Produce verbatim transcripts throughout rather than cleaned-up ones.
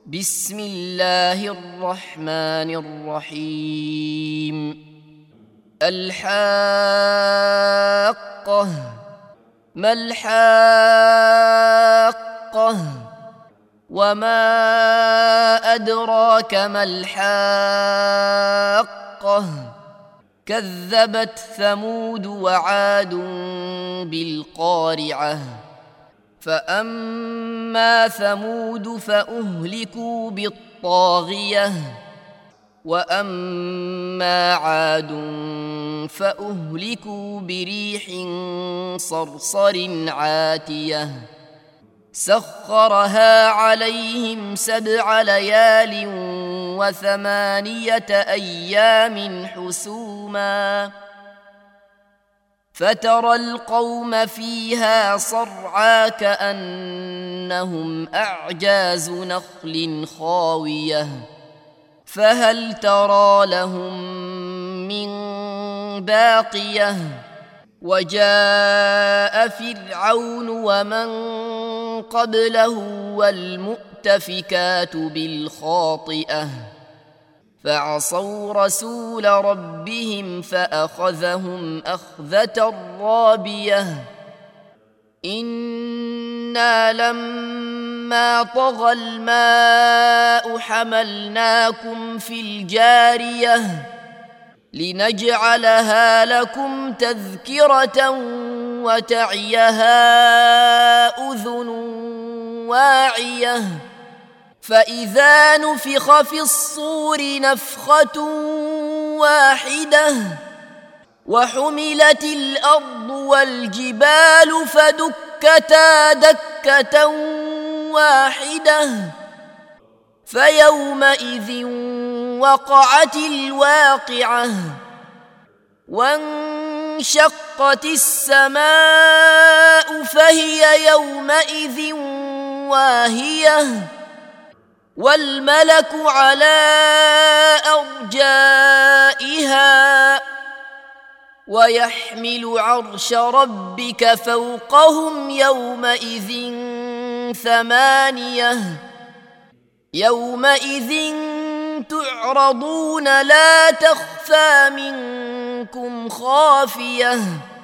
بسم الله الرحمن الرحيم. الحاقة. ما الحاقة؟ وما أدراك ما الحاقة؟ كذبت ثمود وعاد بالقارعة. فأما ثمود فأهلكوا بالطاغية، وأما عاد فأهلكوا بريح صرصر عاتية سخرها عليهم سبع ليال وثمانية أيام حسوما، فترى القوم فيها صرعى كأنهم أعجاز نخل خاوية، فهل ترى لهم من باقية؟ وجاء فرعون ومن قبله والمؤتفكات بالخاطئة فعصوا رسول ربهم فأخذهم أخذة رابية. إنا لما طغى الماء حملناكم في الجارية لنجعلها لكم تذكرة وتعيها أذن واعية. فإذا نفخ في الصور نفخة واحدة وحملت الأرض والجبال فدكتا دكة واحدة فيومئذ وقعت الواقعة. وانشقت السماء فهي يومئذ واهية والملك على أرجائها ويحمل عرش ربك فوقهم يومئذ ثمانية. يومئذ تعرضون لا تخفى منكم خافية.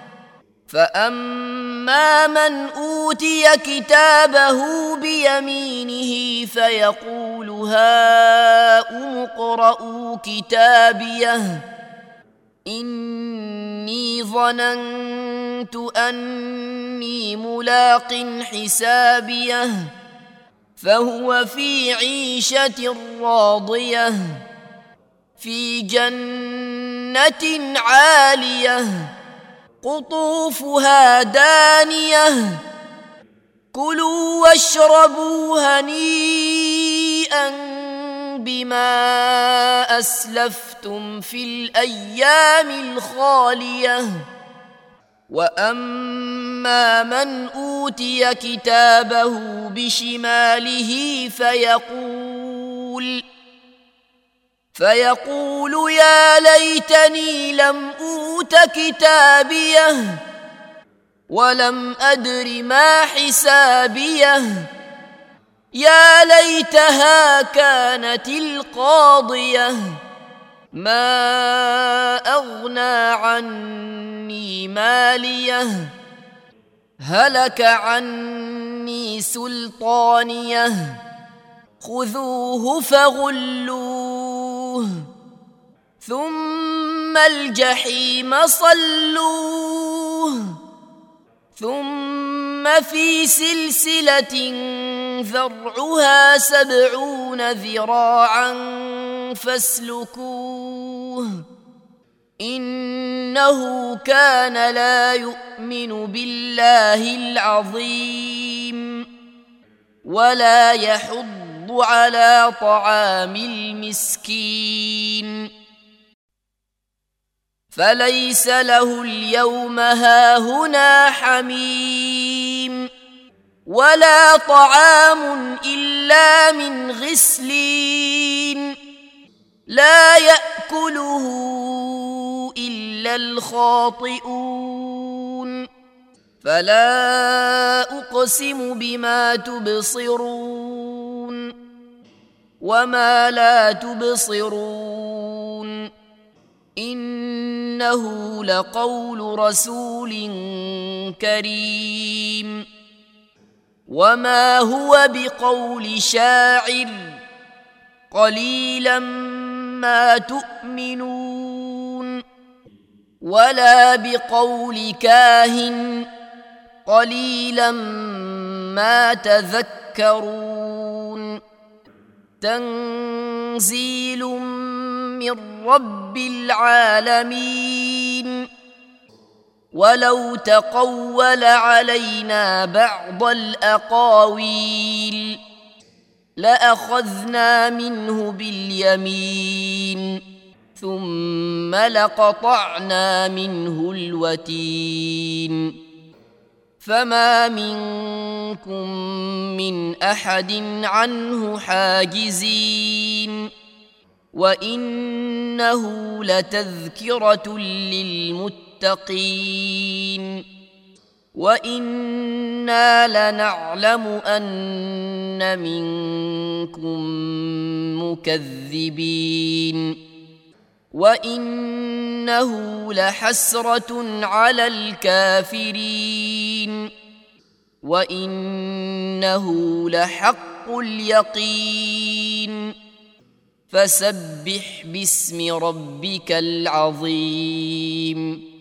فأما من أوتي كتابه بيمينه فيقول هاؤم اقرءوا كتابيه إني ظننت أني ملاق حسابيه فهو في عيشة راضية في جنة عالية قطوفها دانية كلوا واشربوا هنيئا بما أسلفتم في الأيام الخالية. وأما من أوتي كتابه بشماله فيقول فيقول يا ليتني لم أوت كتابيه ولم أدر ما حسابيه يا ليتها كانت القاضية ما أغنى عني ماليه هلك عني سلطانيه خذوه فغلوه ثم الجحيم صلوه ثم في سلسلة ذرعها سبعون ذراعا فاسلكوه إنه كان لا يؤمن بالله العظيم ولا يحض على طعام المسكين فليس له اليوم هاهنا حميم ولا طعام إلا من غسلين لا يأكله إلا الخاطئون فلا أقسم بما تبصرون وما لا تبصرون إنه لقول رسول كريم وما هو بقول شاعر قليلا ما تؤمنون ولا بقول كاهن قليلا ما تذكرون تنزيل من رب العالمين ولو تقول علينا بعض الأقاويل لأخذنا منه باليمين ثم لقطعنا منه الوتين فما منكم من أحد عنه حاجزين وإنه لتذكرة للمتقين وإنا لنعلم أن منكم مكذبين وإنه لحسرة على الكافرين وإنه لحق اليقين فسبح باسم ربك العظيم